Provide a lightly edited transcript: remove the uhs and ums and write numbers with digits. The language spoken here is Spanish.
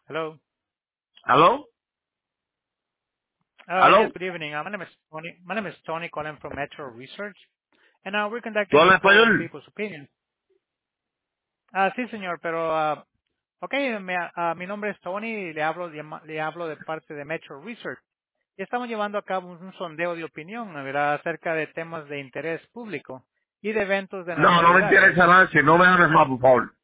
Hello. ¿Aló? Yes, ¿Aló? good evening. My name is Tony. My name is Tony calling from Metro Research, and we're ¿Tú conducting this hablas poll on español? people's opinion. Sí, señor, pero mi nombre es Tony y le hablo de parte de Metro Research. Y estamos llevando a cabo un sondeo de opinión, ¿verdad?, acerca de temas de interés público y de eventos de No, no me nacionalidades. interesa nada, si no me hables más, por favor.